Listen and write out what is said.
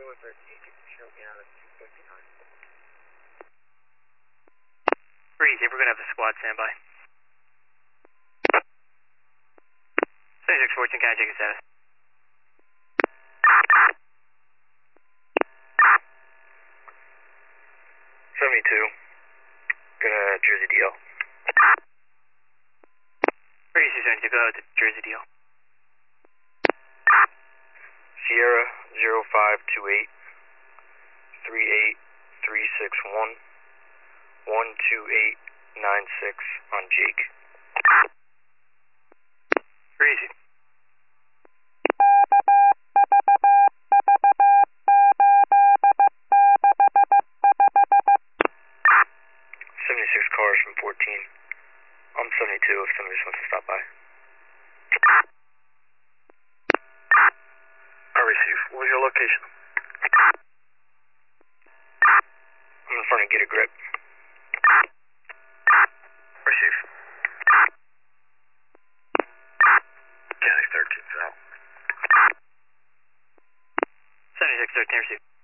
Breezy, we're going to have a squad standby. 7614, can I check your status? Gonna Jersey DL. Breezy, 72, go to Jersey DL. Sierra 0528 38361 12896 on Jake. Breezy. Cars from 14. I'm 72 if somebody just wants to stop by. I receive. What was your location? I'm in front of Get a Grip. Receive. County 13's out. 7613, receive.